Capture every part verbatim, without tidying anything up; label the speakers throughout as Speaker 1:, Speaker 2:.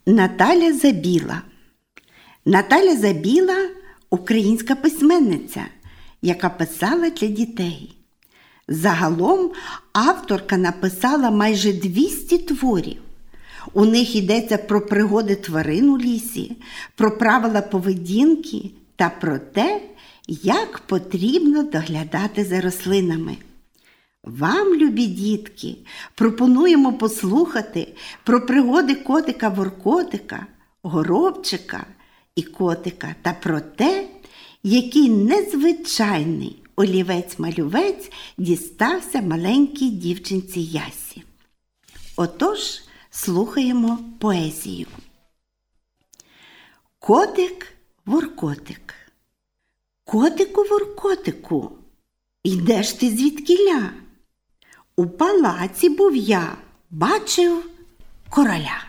Speaker 1: Наталя Забіла. Наталя Забіла – українська письменниця, яка писала для дітей. Загалом авторка написала майже двісті творів. У них йдеться про пригоди тварин у лісі, про правила поведінки та про те, як потрібно доглядати за рослинами. Вам, любі дітки, пропонуємо послухати про пригоди котика-воркотика, горобчика і котика та про те, який незвичайний олівець-малювець дістався маленькій дівчинці Ясі. Отож, слухаємо поезію. Котик-воркотик. Котику-воркотику, йдеш ти звідкіля? У палаці був я, бачив короля.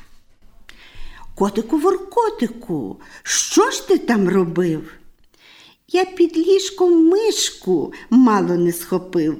Speaker 1: Котику-воркотику, що ж ти там робив? Я під ліжком мишку мало не схопив.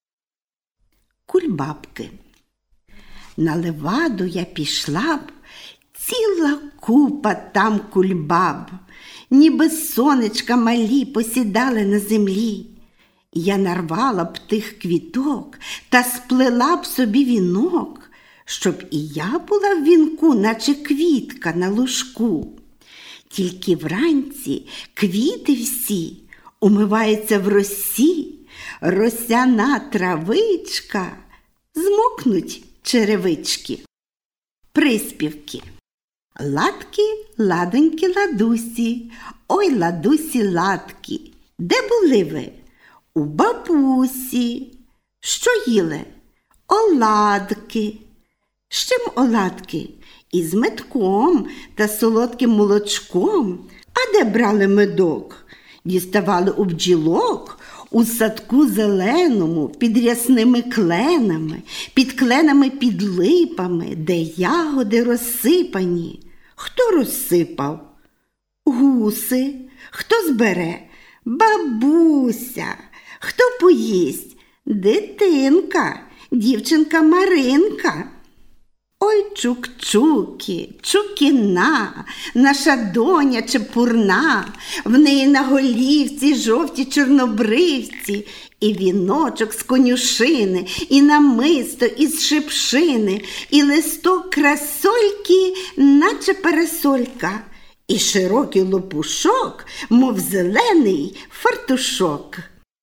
Speaker 1: Кульбабки. На леваду я пішла б, ціла купа там кульбаб, ніби сонечка малі посідали на землі. Я нарвала б тих квіток та сплела б собі вінок, щоб і я була в вінку, наче квітка на лужку. Тільки вранці квіти всі умиваються в росі, росяна травичка, змокнуть черевички. Приспівки. Ладки, ладоньки, ладусі, ой, ладусі, ладки, де були ви? У бабусі. Що їли? Оладки. З чим оладки? Із медком та солодким молочком. А де брали медок? Діставали у бджілок, у садку зеленому, під рясними кленами, під кленами під липами, де ягоди розсипані. Хто розсипав? Гуси. Хто збере? Бабуся. Хто поїсть? Дитинка, дівчинка Маринка. Ой, чук-чуки, чукіна, наша доня чепурна, в неї на голівці жовті чорнобривці, і віночок з конюшини, і намисто із шипшини, і листок красольки, наче парасолька, і широкий лопушок, мов зелений фартушок.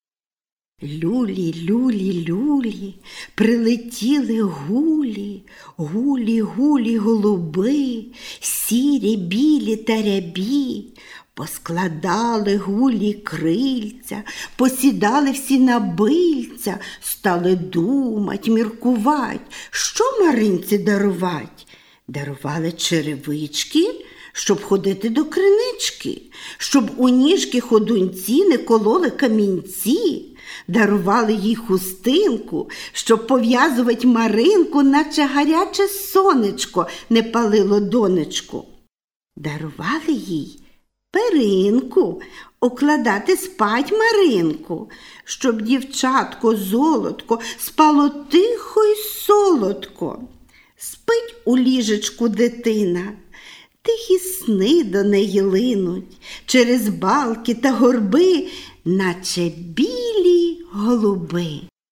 Speaker 1: Люлі, люлі, люлі, прилетіли гулі, гулі, гулі, голуби, сірі, білі та рябі. Поскладали гулі крильця, посідали всі на бильця, стали думать, міркувать, що Маринці дарувать. Дарували черевички, щоб ходити до кринички, щоб у ніжки ходунці не кололи камінці. Дарували їй хустинку, щоб пов'язувати Маринку, наче гаряче сонечко не палило донечку. Дарували їй перинку, укладати спать Маринку, щоб дівчатко золотко спало тихо й солодко. Спить у ліжечку дитина, тихі сни до неї линуть, через балки та горби, наче білі голуби.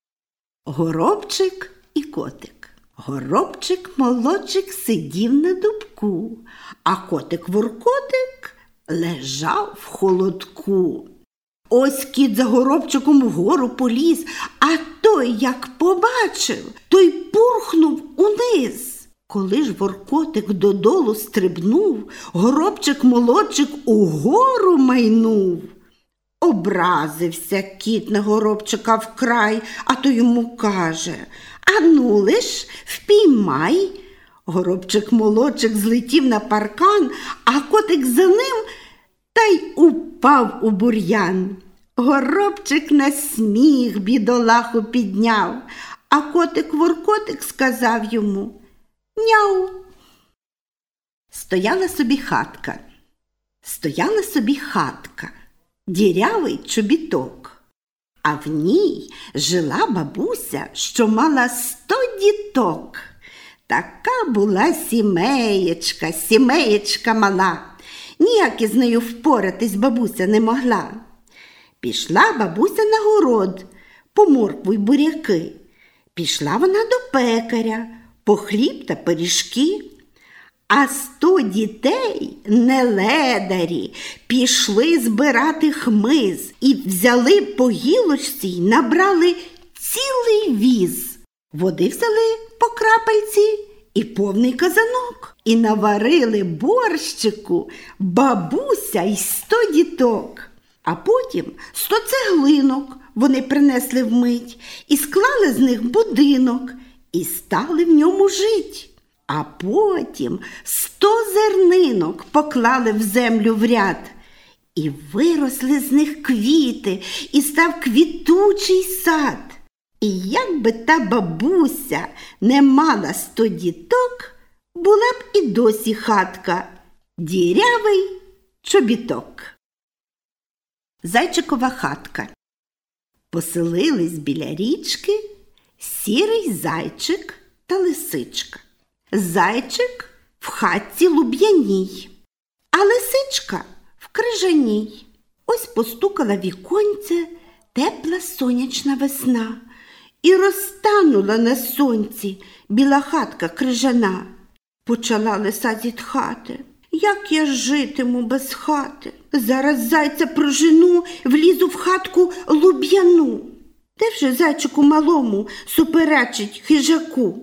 Speaker 1: Горобчик і котик. Горобчик-молодчик сидів на дубку, а котик-воркотик лежав в холодку. Ось кіт за горобчиком вгору поліз, а той, як побачив, той пурхнув униз. Коли ж воркотик додолу стрибнув, горобчик-молодчик угору майнув. Образився кіт на горобчика вкрай, а то йому каже: «Ану лиш, впіймай!» Горобчик-молодчик злетів на паркан, а котик за ним та й упав у бур'ян. Горобчик на сміх бідолаху підняв, а котик-воркотик сказав йому: «Няу!» Стояла собі хатка, стояла собі хатка, дірявий чобіток, а в ній жила бабуся, що мала сто діток. Така була сімеєчка, сімеєчка мала. Ніяк із нею впоратись бабуся не могла. Пішла бабуся на город по моркву й буряки. Пішла вона до пекаря по хліб та пиріжки. А сто дітей, неледарі, пішли збирати хмиз і взяли по гілочці й набрали цілий віз. Води взяли по крапельці і повний казанок. І наварили борщику бабуся й сто діток. А потім сто цеглинок вони принесли вмить і склали з них будинок і стали в ньому жить. А потім сто зернинок поклали в землю в ряд, і виросли з них квіти, і став квітучий сад. І як би та бабуся не мала сто діток, була б і досі хатка дірявий чобіток. Зайчикова хатка. Поселились біля річки сірий зайчик та лисичка. Зайчик в хатці луб'яній, а лисичка в крижаній. Ось постукала віконце тепла сонячна весна, і розтанула на сонці біла хатка крижана. Почала лиса зітхати. Як я житиму без хати? Зараз зайця прожену, влізу в хатку луб'яну. Де вже зайчику малому суперечить хижаку?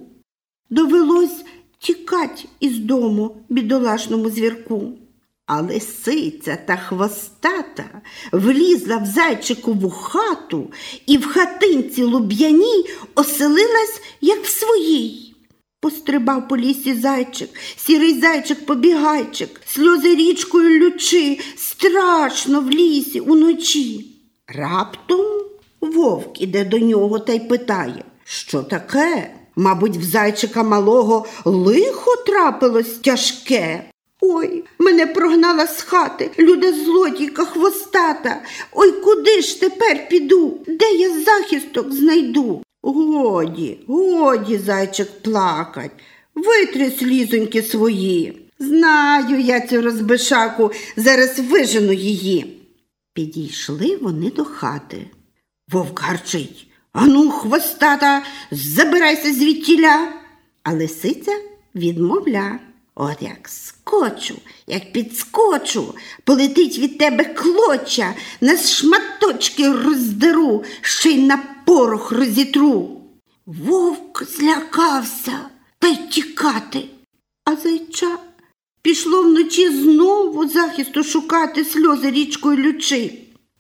Speaker 1: Довелось тікать із дому бідолашному звірку. А лисиця та хвостата влізла в зайчикову хату і в хатинці луб'яній оселилась, як в своїй. Пострибав по лісі зайчик, сірий зайчик-побігайчик, сльози річкою лючи, страшно в лісі уночі. Раптом вовк іде до нього та й питає: що таке? Мабуть, в зайчика малого лихо трапилось тяжке. Ой, мене прогнала з хати люда-злодійка хвостата. Ой, куди ж тепер піду? Де я захисток знайду? Годі, годі, зайчик, плакать. Витри слізоньки свої. Знаю я цю розбишаку, зараз вижену її. Підійшли вони до хати. Вовк гарчить: ану, хвостата, забирайся звідтіля. А лисиця відмовля. От як скочу, як підскочу, полетить від тебе клоча, на шматочки роздеру, ще й на порох розітру. Вовк злякався та й тікати, а зайча пішло вночі знову захисту шукати, сльози річкою лючи.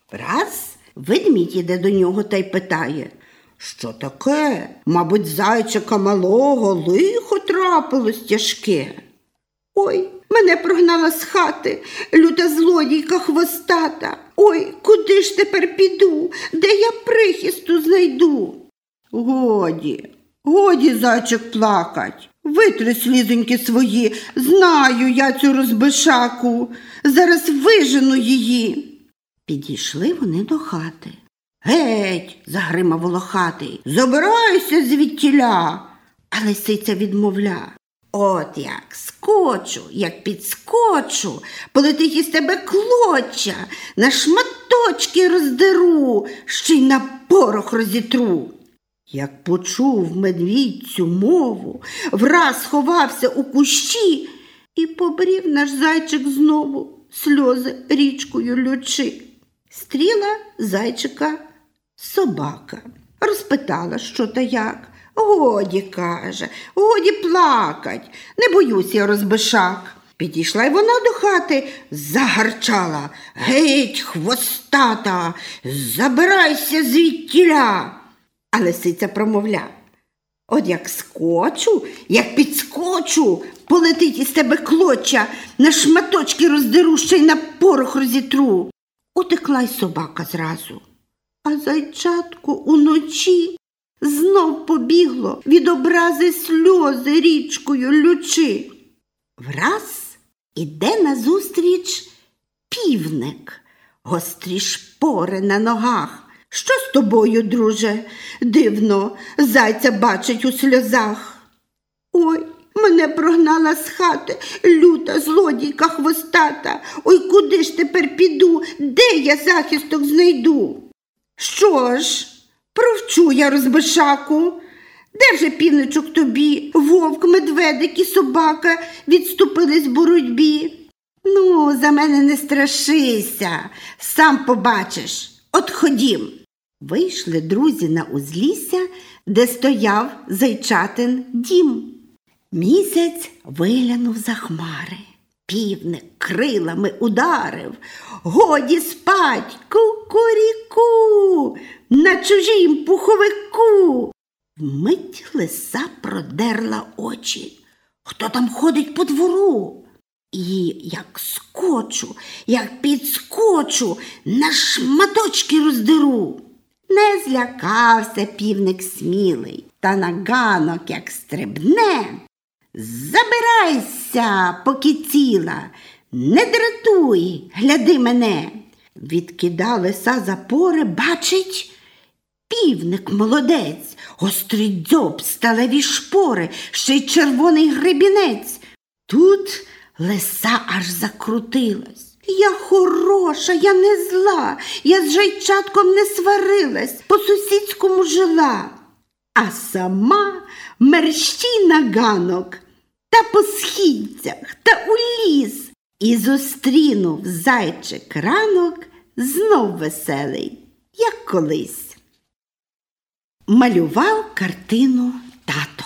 Speaker 1: Раз ведмідь іде до нього та й питає: що таке? Мабуть, зайчика малого лихо трапилось тяжке. Ой, мене прогнала з хати люта злодійка хвостата. Ой, куди ж тепер піду? Де я прихисту знайду? Годі, годі, зайчик, плакать. Витри слізоньки свої, знаю я цю розбишаку, зараз вижену її. Підійшли вони до хати. Геть, загримав волохатий, забирайся звідтіля. А лисиця відмовля. От як скочу, як підскочу, полетить із тебе клоча, на шматочки роздеру, ще й на порох розітру. Як почув медвідь цю мову, враз сховався у кущі і побрів наш зайчик знову, сльози річкою лючи. Стріла зайчика собака, розпитала, що та як. Годі, каже, годі плакать, не боюсь я розбишак. Підійшла й вона до хати, загарчала: геть, хвостата, забирайся звідтіля. А лисиця промовля: от як скочу, як підскочу, полетить із тебе клоча, на шматочки роздеру, ще й на порох розітру. Утекла й собака зразу. А зайчатко уночі знов побігло від образи сльози річкою лючи. Враз іде назустріч півник, гострі шпори на ногах. Що з тобою, друже? Дивно, зайця бачить у сльозах. Ой, Мене прогнала з хати люта злодійка хвостата. Ой, куди ж тепер піду? Де я захисток знайду? Що ж, провчу я розбишаку. Де вже, півничок, тобі вовк, медведик і собака відступились в боротьбі? Ну, за мене не страшися, сам побачиш. От ходім. Вийшли друзі на узлісся, де стояв зайчатин дім. Місяць виглянув за хмари, півник крилами ударив. Годі спать, кукуріку, на чужім пуховику. Вмить лиса продерла очі. Хто там ходить по двору? І як скочу, як підскочу, на шматочки роздеру. Не злякався півник смілий, та на ганок як стрибне. Забирайся, поки ціла, не дратуй, гляди мене. Відкида лиса запори, бачить, півник молодець, гострий дзьоб, сталеві шпори, ще й червоний гребінець. Тут лиса аж закрутилась. Я хороша, я не зла, я з зайчатком не сварилась, по-сусідському жила. А сама мерщій на ганок, та по східцях, та у ліс. І зустрінув зайчик ранок знов веселий, як колись. Малював картину тато.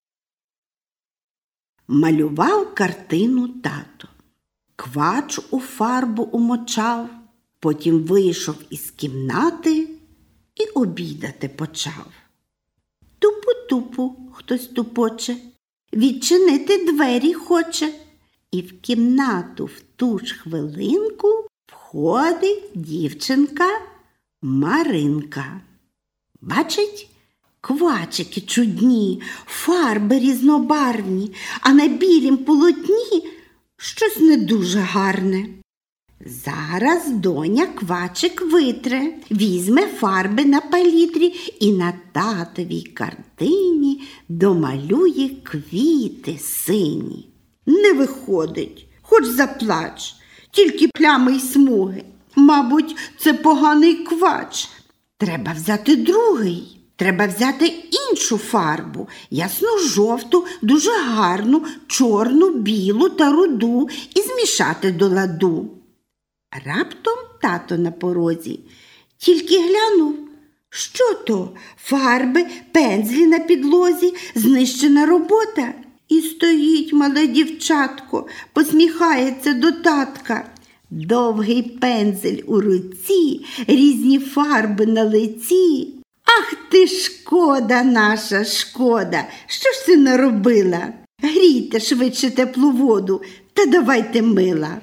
Speaker 1: Малював картину тато. Квач у фарбу умочав, потім вийшов із кімнати і обідати почав. Тупу-тупу хтось тупоче, відчинити двері хоче. І в кімнату в ту ж хвилинку входить дівчинка Маринка. Бачить, квачики чудні, фарби різнобарвні, а на білім полотні щось не дуже гарне. Зараз доня квачик витре, візьме фарби на палітрі і на татовій картині домалює квіти сині. Не виходить, хоч заплач, тільки плями й смуги. Мабуть, це поганий квач. Треба взяти другий, треба взяти іншу фарбу, ясно-жовту, дуже гарну, чорну, білу та руду і змішати до ладу. Раптом тато на порозі, тільки глянув, що то, фарби, пензлі на підлозі, знищена робота. І стоїть мале дівчатко, посміхається до татка. Довгий пензель у руці, різні фарби на лиці. Ах ти, шкода наша, шкода, що ж ти наробила? Грійте швидше теплу воду та давайте мила.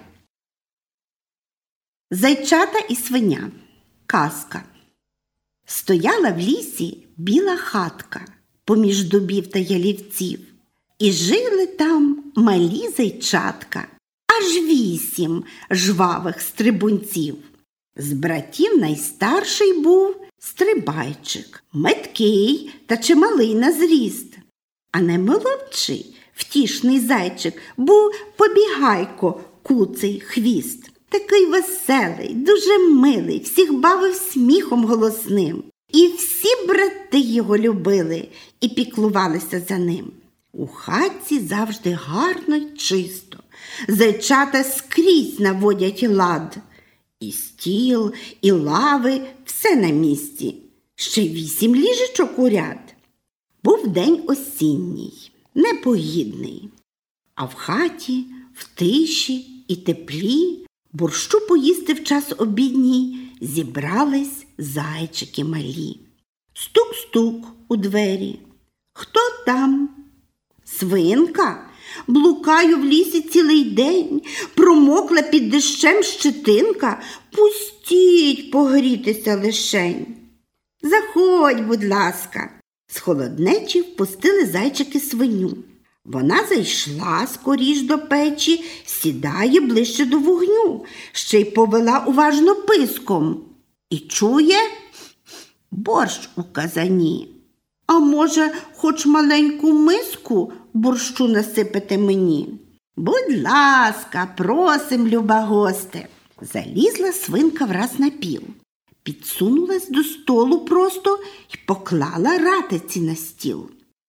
Speaker 1: Зайчата і свиня. Казка. Стояла в лісі біла хатка поміж дубів та ялівців. І жили там малі зайчатка, аж вісім жвавих стрибунців. З братів найстарший був Стрибайчик, меткий та чималий на зріст. А наймолодший, втішний зайчик, був Побігайко, куций хвіст. Такий веселий, дуже милий, всіх бавив сміхом голосним. І всі брати його любили і піклувалися за ним. У хатці завжди гарно й чисто. Зайчата скрізь наводять лад. І стіл, і лави – все на місці. Ще вісім ліжечок у ряд. Був день осінній, непогідний. А в хаті, в тиші і теплі, борщу поїсти в час обідній, зібрались зайчики малі. Стук-стук у двері. Хто там? Свинка? Блукаю в лісі цілий день, промокла під дощем щетинка, пустіть погрітися лишень. Заходь, будь ласка. З холоднечі впустили зайчики свиню. Вона зайшла скоріш до печі, сідає ближче до вогню, ще й повела уважно писком. І чує борщ у казані. А може, хоч маленьку миску борщу насипете мені?» «Будь ласка, просим, люба госте!» Залізла свинка враз на піл, підсунулась до столу просто й поклала ратиці на стіл.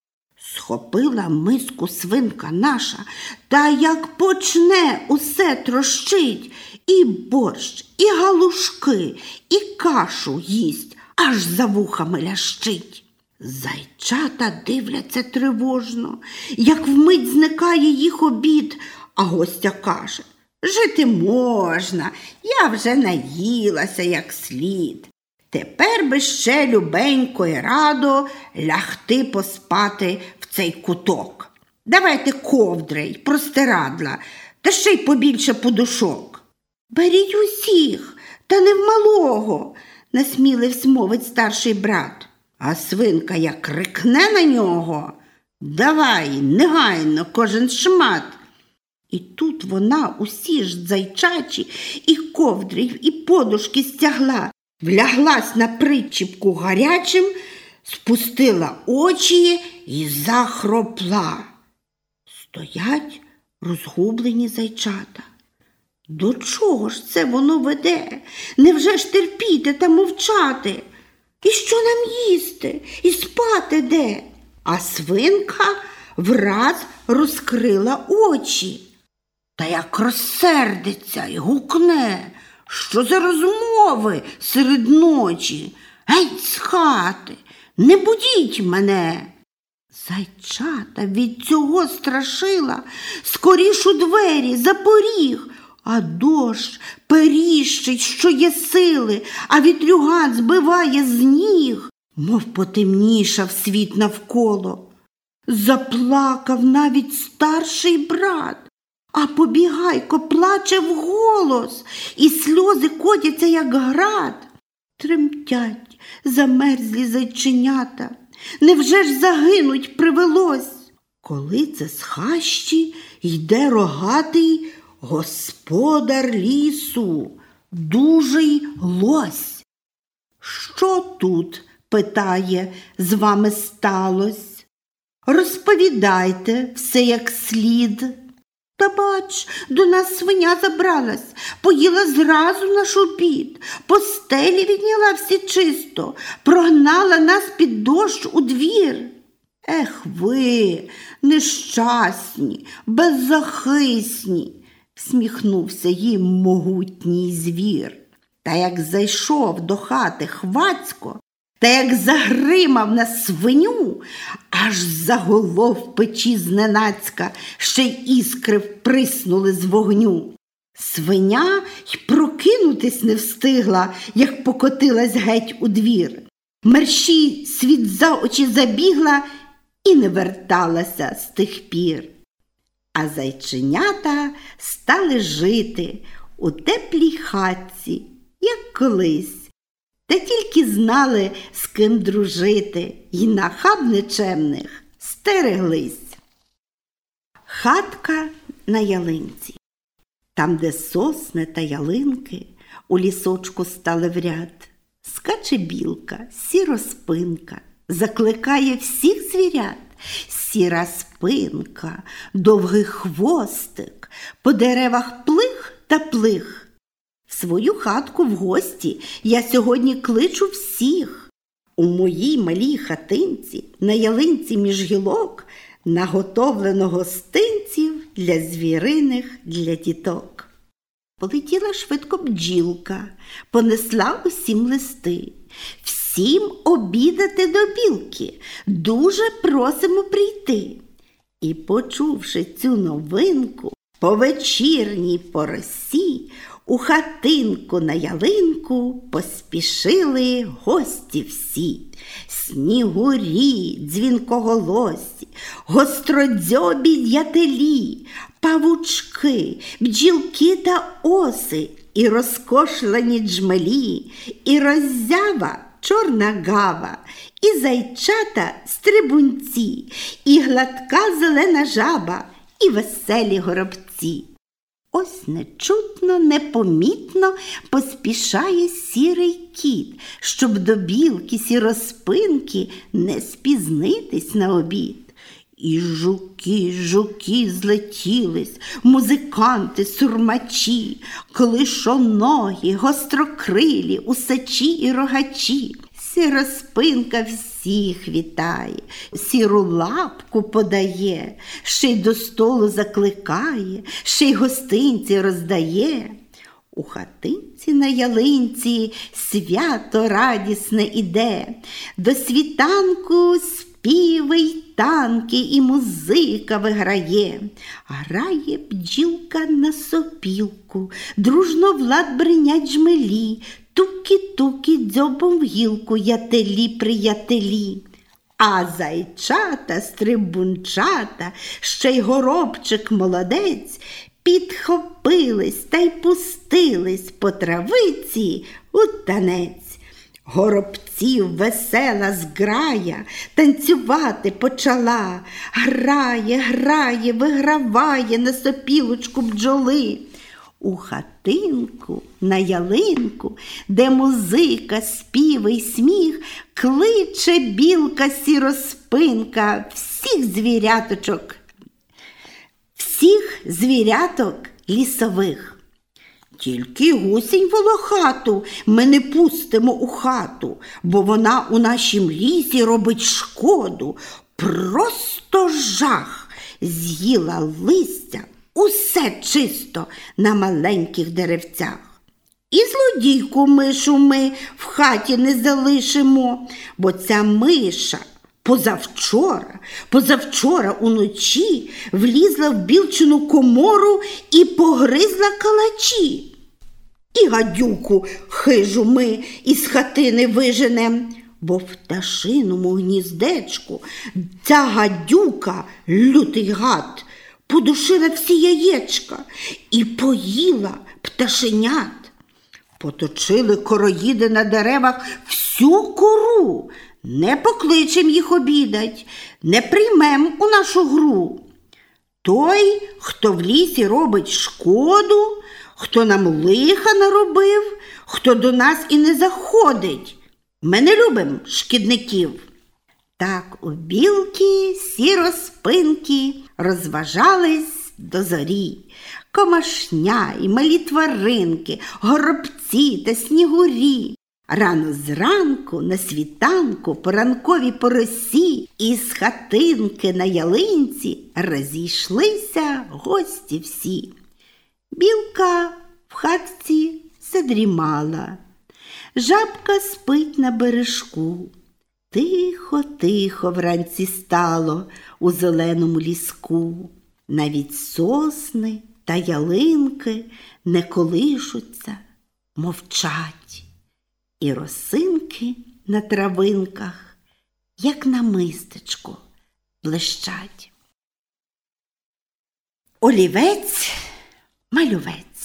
Speaker 1: Схопила миску свинка наша, та як почне усе трощить, і борщ, і галушки, і кашу їсть, аж за вухами лящить. Зайчата дивляться тривожно, як вмить зникає їх обід, а гостя каже: «Жити можна, я вже наїлася як слід. Тепер би ще любенько й радо лягти поспати в цей куток. Давайте ковдри й простирадла, та ще й побільше подушок». «Беріть усіх, та не в малого», – насмілився мовить старший брат. А свинка як рикне на нього: «Давай, негайно, кожен шмат». І тут вона усі ж зайчачі і ковдри, і подушки стягла, вляглась на причіпку гарячим, спустила очі і захропла. Стоять розгублені зайчата. До чого ж це воно веде? Невже ж терпіти та мовчати? І що нам їсти? І спати де? А свинка враз розкрила очі. Та як розсердиться й гукне: «Що за розмови серед ночі? Геть з хати, не будіть мене!» Зайчата від цього страшила скоріш у двері, за поріг, а дощ періщить, що є сили, а вітрюган збиває з ніг, мов потемнішав світ навколо. Заплакав навіть старший брат, а Побігайко плаче вголос, і сльози котяться, як град. Тремтять замерзлі зайченята, невже ж загинуть привелось? Коли це з хащі йде рогатий господар лісу, дужий лось. «Що тут, – питає, – з вами сталось? Розповідайте все як слід». «Та бач, до нас свиня забралась, поїла зразу наш обід, постелі відняла всі чисто, прогнала нас під дощ у двір». «Ех ви, нещасні, беззахисні!» – всміхнувся їм могутній звір. Та як зайшов до хати хвацько, та як загримав на свиню, аж заголов в печі зненацька, ще й іскри вприснули з вогню. Свиня й прокинутись не встигла, як покотилась геть у двір. Мерщій світ за очі забігла і не верталася з тих пір. А зайченята стали жити у теплій хатці, як колись, та тільки знали, з ким дружити, й нахаб нечемних стереглись. Хатка на ялинці. Там, де сосни та ялинки у лісочку стали в ряд, скаче білка, сіроспинка, закликає всіх звірят. Сіра спинка, довгий хвостик, по деревах плих та плих. В свою хатку в гості я сьогодні кличу всіх. У моїй малій хатинці на ялинці між гілок наготовлено гостинців для звіриних, для діток. Полетіла швидко бджілка, понесла усім листи. Всім обідати до білки, дуже просимо прийти. І, почувши цю новинку, по вечірній поросі у хатинку на ялинку поспішили гості всі. Снігурі, дзвінкоголосі, гостродзьобі дятелі, павучки, бджілки та оси, і розкошлені джмелі, і роззява чорна гава, і зайчата стрибунці, і гладка зелена жаба, і веселі горобці. Ось нечутно, непомітно поспішає сірий кіт, щоб до білки сіроспинки не спізнитись на обід. І жуки, жуки злетілись, музиканти, сурмачі, клишоногі, гострокрилі, усачі і рогачі. Сіроспинка всіх вітає, сіру лапку подає, ще й до столу закликає, ще й гостинці роздає. У хатинці на ялинці свято радісне іде, до світанку співи й танки і музика виграє. Грає бджілка на сопілку, дружно влад бринять жмелі, тукі-тукі дзьобом в гілку, ятелі-приятелі. А зайчата, стрибунчата, ще й горобчик молодець підхопились та й пустились по травиці у танець. Горобців весела зграя танцювати почала. Грає, грає, виграває на сопілочку бджоли. У хатинку, на ялинку, де музика, співи й сміх, кличе білка сіроспинка всіх звіряточок, всіх звіряток лісових. Тільки гусінь волохату ми не пустимо у хату, бо вона у нашім лісі робить шкоду. Просто жах, з'їла листя, усе чисто на маленьких деревцях. І злодійку мишу ми в хаті не залишимо, бо ця миша позавчора, позавчора уночі влізла в білчину комору і погризла калачі. І гадюку хижу ми із хатини виженем, бо в пташиному гніздечку ця гадюка, лютий гад, подушила всі яєчка і поїла пташенят. Поточили короїди на деревах всю кору. Не покличем їх обідать, не приймем у нашу гру. Той, хто в лісі робить шкоду, хто нам лиха наробив, хто до нас і не заходить. Ми не любим шкідників. Так у білки сіроспинки розважались до зорі. Комашня і малі тваринки, горобці та снігурі. Рано зранку, на світанку, по ранковій поросі, із хатинки на ялинці розійшлися гості всі. Білка в хатці задрімала, жабка спить на бережку. Тихо-тихо вранці стало у зеленому ліску. Навіть сосни та ялинки не колишуться, мовчать. І росинки на травинках, як на мистечку, блищать. Олівець, малювець.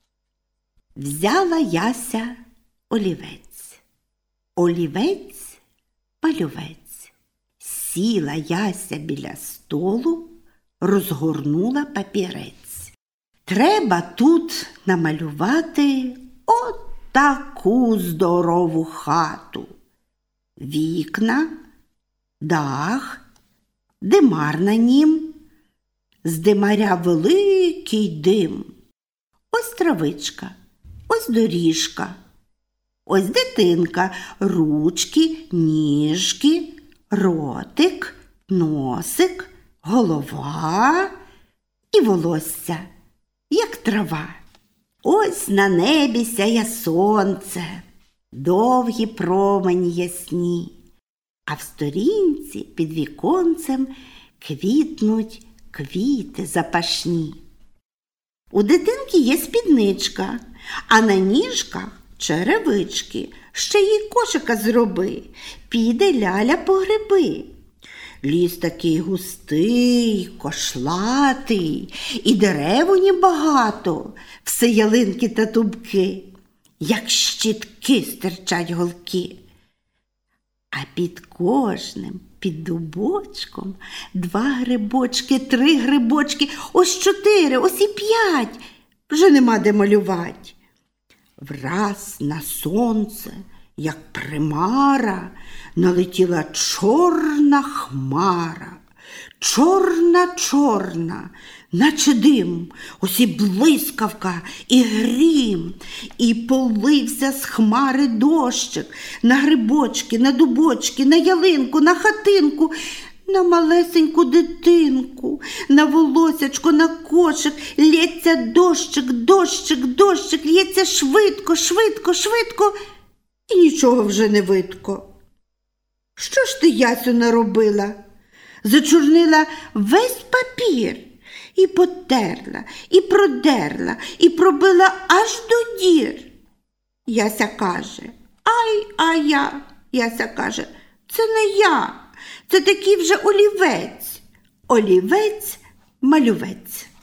Speaker 1: Взяла Яся олівець. Олівець, малювець. Сіла Яся біля столу, розгорнула папірець. Треба тут намалювати от таку здорову хату. Вікна, дах, димар на нім, з димаря великий дим. Ось травичка, ось доріжка, ось дитинка, ручки, ніжки, ротик, носик, голова і волосся, як трава. Ось на небі сяє сонце, довгі промені ясні, а в сторінці під віконцем квітнуть квіти запашні. У дитинки є спідничка, а на ніжках черевички. Ще їй кошика зроби, піде ляля по гриби. Ліс такий густий, кошлатий, і дерев у нім багато, все ялинки та дубки, як щітки стирчать голки. А під кожним, під дубочком, два грибочки, три грибочки, ось чотири, ось і п'ять, вже нема де малювати. Враз на сонце, як примара, налетіла чорна хмара. чорна-чорна, наче дим, ось і блискавка, і грім, і полився з хмари дощик на грибочки, на дубочки, на ялинку, на хатинку, на малесеньку дитинку, на волосячко, на кошик. Лється дощик, дощик, дощик, лється швидко, швидко, швидко, і нічого вже не видко. Що ж ти, Ясю, наробила? Зачорнила весь папір, і потерла, і продерла, і пробила аж до дір. Яся каже: ай, а я. Яся каже: це не я, це такий вже олівець. Олівець, малювець.